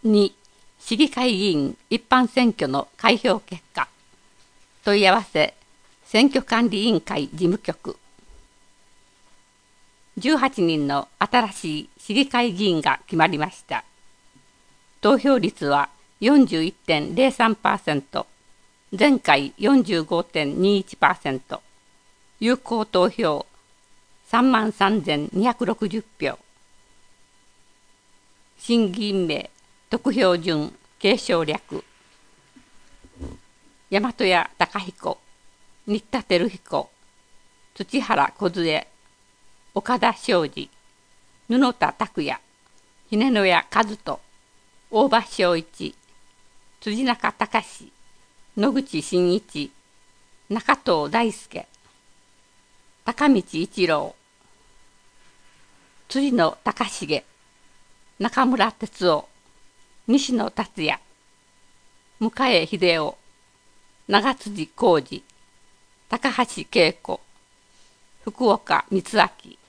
2、市議会議員一般選挙の開票結果。問い合わせ、選挙管理委員会事務局。18人の新しい市議会議員が決まりました。投票率は 41.03%、前回 45.21%、有効投票33,260票。新議員名、得票順、継承略。大和屋隆彦、新田照彦、土原梢、岡田昌司、布田拓也、秀野谷和人、大場正一、辻中隆、野口真一、中藤大輔、高道一郎、辻野隆重、中村哲夫、西野達也、向江秀夫、長辻浩二、高橋恵子、福岡光明。